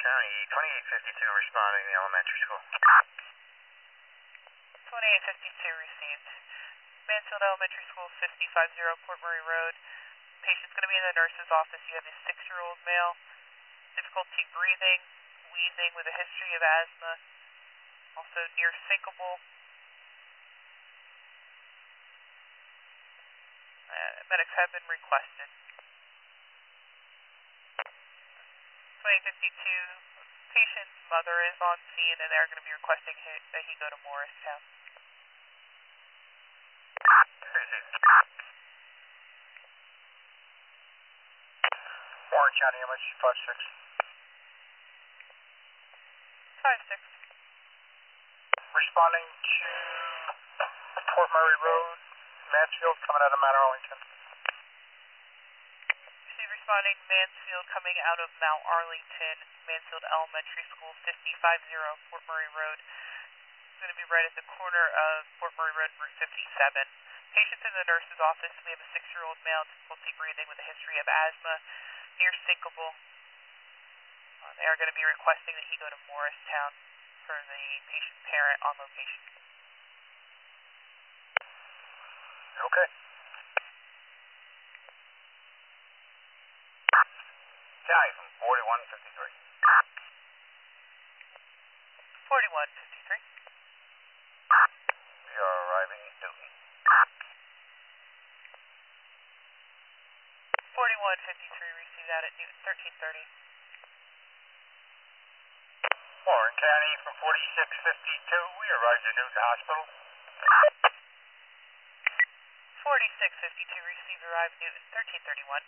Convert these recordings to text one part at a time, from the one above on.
County, 2852 responding to the elementary school. 2852 received. Mansfield Elementary School, 5050 Port Murray Road. Patient's going to be in the nurse's office. You have a 6-year-old male, difficulty breathing, wheezing with a history of asthma, also near syncable. Medics have been requested. 2052, patient's mother is on scene and they're going to be requesting that he go to Morristown. Warren County, emergency 56. 56. Responding to Port Murray Road, Mansfield, coming out of Mount Arlington. She's responding Mansfield coming out of Mount Arlington, Mansfield Elementary School, 5050 Port Murray Road. It's going to be right at the corner of Port Murray Road and Route 57. Patient's in the nurse's office. We have a 6-year-old male, difficulty breathing with a history of asthma, near syncable. They are going to be requesting that he go to Morristown for the patient's parent on location. Okay. County from 4153. 4153. We are arriving at Newton. 4153 received out at Newton, 1330. Warren County from 4652. We arrived at Newton Hospital. 4652 received, arrived Newton, 1331.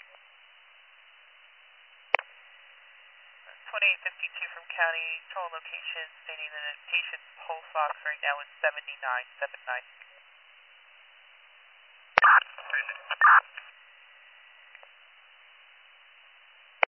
2852 from county, total location stating that the patient's pulse ox right now is 7979.